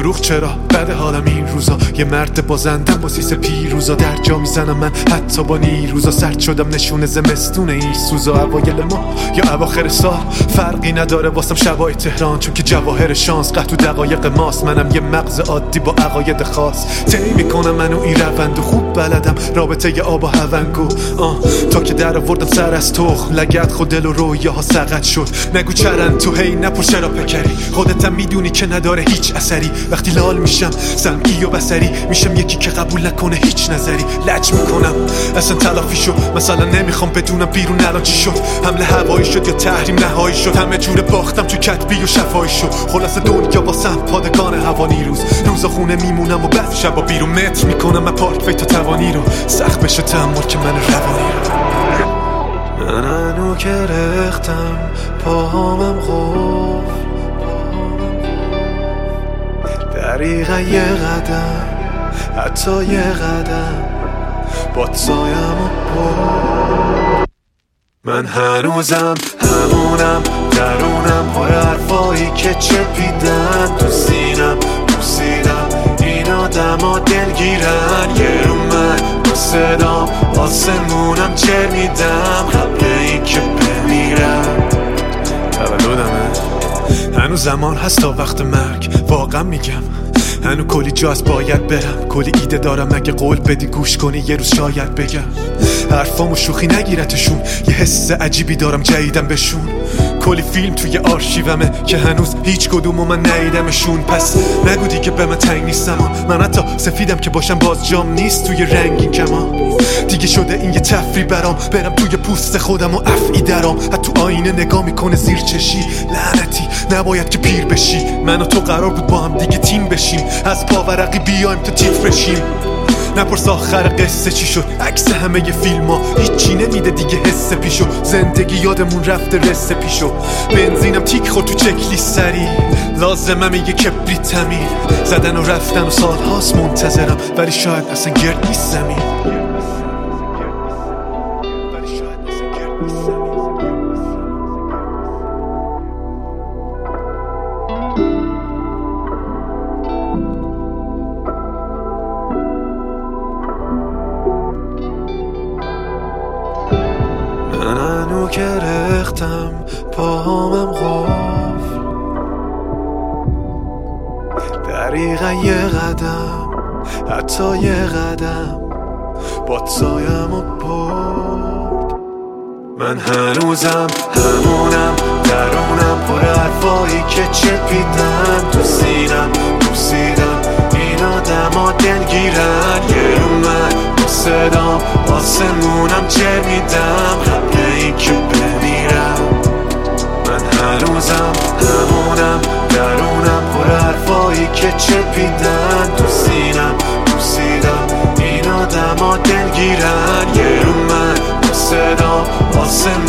دروغ چرا بده حالم این روزا، یه مرد بازندم با سیس پیروزا، در جا میزنم من حتی با نیروزا، سرد شدم نشونه زمستون این سوزا، اوایل ما یا اواخر سال فرقی نداره واسم شبای تهران، چون که جواهر شانس قطع و دقایق ماست، منم یه مغز عادی با عقاید خاص، طی میکنم منو این روند و خوب بلدم رابطه ی آب و هونگو، تا که در آوردم سر از تخم لگد خود دل و رویاها سقط شد، نگو چرن تو هی نپر چرا پکری، خودتم میدونی که نداره هیچ اثری، وقتی لال میشم سمعی و بصری میشم یکی که قبول نکنه هیچ نظری، لج میکنم اصلا تلافی شد، مثلا نمیخوام بدونم بیرون الان چی شد، حمله هوایی شد یا تحریم نهایی شد، همه جوره باختم تو کتبی و شفایی شد، خلاص دنیا واسم پادگان هوانی روزا خونه میمونم و بعد شبا بیرون متر میکنم من پارک وی تا توانی رو، سخت بشه تحمل که من روانی رو، من هنو که رختم پاهامم قفل، دقیقا یه قدم حتی یه قدم باد سایم و برد، من هنوزم همونم درونم پر حرفایی که چپیدن تو سینم این آدم ها دلگیرن، یه رو من با صدام آسمونم چه میدم قبل این که بمیرم، تولدمه هنو زمان هست تا وقت مرگ، واقعا میگم هنو کلی جاست باید برم، کلی ایده دارم اگه قول بدی گوش کنی یه روز شاید بگم، حرفامو شوخی نگیرتشون، یه حس عجیبی دارم جدیدم بهشون، کلی فیلم توی آرشیومه که هنوز هیچ کدومو من ندیدمشون، پس نگو دیگه به من تنگ نیستم، من حتی سفیدم که باشم باز جام نیست توی رنگین کمان، دیگه شده این یه تفریح برام، برم توی پوست خودم و افعی درام، حتی آینه نگاه میکنه زیر چشی، لعنتی نباید که پیر بشی، من و تو قرار بود با هم دیگه تیم بشیم، از پاورقی بیایم تا تیتر بشیم، نپرس آخر قصه چی شد، عکس همه ی فیلم ها هیچی نمیده دیگه حس پیشو، زندگی یادمون رفته رسه پیشو، بنزینم تیک خورد تو چکلیست سری، لازمم یه کبریت تمیر، زدن و رفتن و سال هاست منتظرم، ولی شاید اصلا گرد نیست زمین. من هنو که رختم پاهامم قفل، دقیقا یه قدم حتی یه قدم باد سایم و برد، من هنوزم همونم درونم پر حرفایی که چپیدن تو سینم این آدم ها دلگیرن، یه رو من با صدام آسمونم چه میدم قبل این که بمیرم، من هنوزم همونم درونم پر حرفایی که چپیدن تو سینم این آدم ها دلگیرن، یه رو من با صدام آسمونم